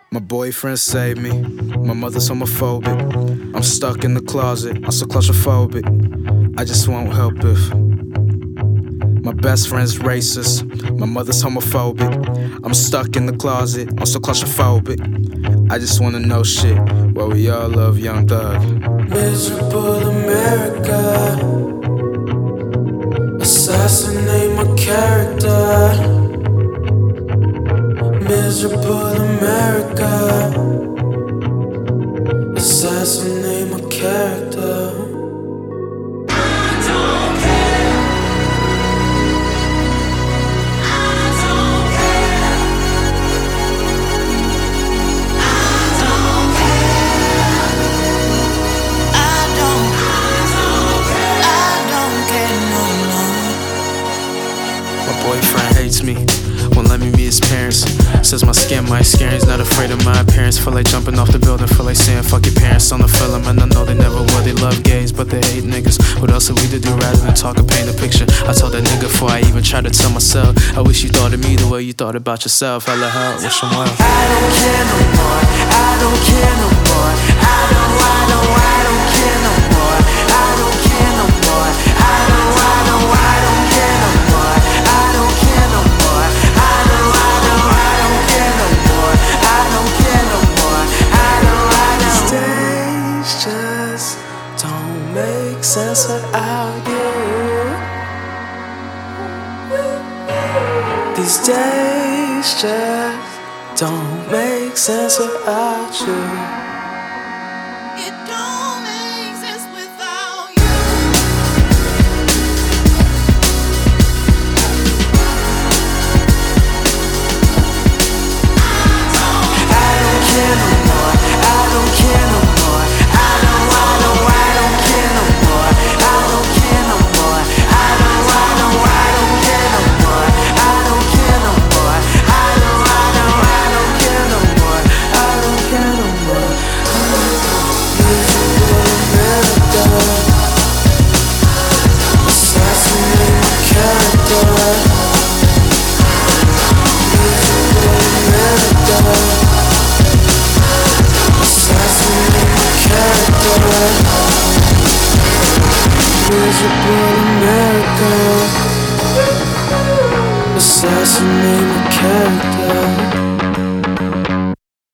My boyfriend saved me, my mother's homophobic. I'm stuck in the closet, I'm so claustrophobic. I just won't help if my best friend's racist, my mother's homophobic. I'm stuck in the closet, I'm so claustrophobic. I just wanna know shit, well we all love Young Thug. Miserable America, assassinate my character. Miserable America, assassinate my character. My boyfriend hates me, won't let me meet his parents. Says my skin might scare, he's not afraid of my appearance. Feel like jumping off the building, feel like saying fuck your parents on the film. And I know they never will, they love gays, but they hate niggas. What else are we to do rather than talk and paint a picture? I told that nigga before I even tried to tell myself, I wish you thought of me the way you thought about yourself. Hella hell, wish him well. I don't care no more, I don't care no more. I don't care no more. I don't care no more. I don't care no more. I don't care no more. I don't care no more. I don't care no more. I don't care no more. These days just don't make sense without you. These days just don't make sense without you. It don't make sense without you. I don't care no more. I don't care no more. I don't care no more. I don't care no more. I don't care no more. I don't care no more. I don't care no more. I don't care no more. Miserable America, assassinate my character. Miserable America, assassinate my character. Miserable America, assassinate my character.